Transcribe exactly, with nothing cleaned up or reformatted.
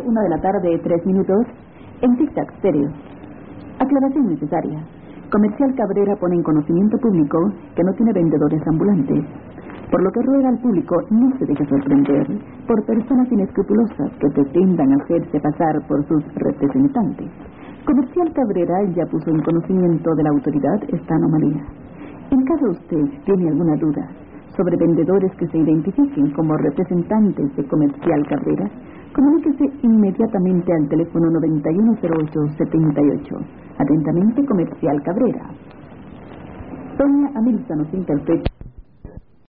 una de la tarde, tres minutos, en Tic Tac Stereo. Aclaración necesaria. Comercial Cabrera pone en conocimiento público que no tiene vendedores ambulantes, por lo que ruega al público no se deje sorprender por personas inescrupulosas que pretendan hacerse pasar por sus representantes. Comercial Cabrera ya puso en conocimiento de la autoridad esta anomalía. En caso usted tiene alguna duda sobre vendedores que se identifiquen como representantes de Comercial Cabrera, comuníquese inmediatamente al teléfono noventa y uno cero ocho setenta y ocho. Atentamente, Comercial Cabrera. Doña Amilza nos interpreta.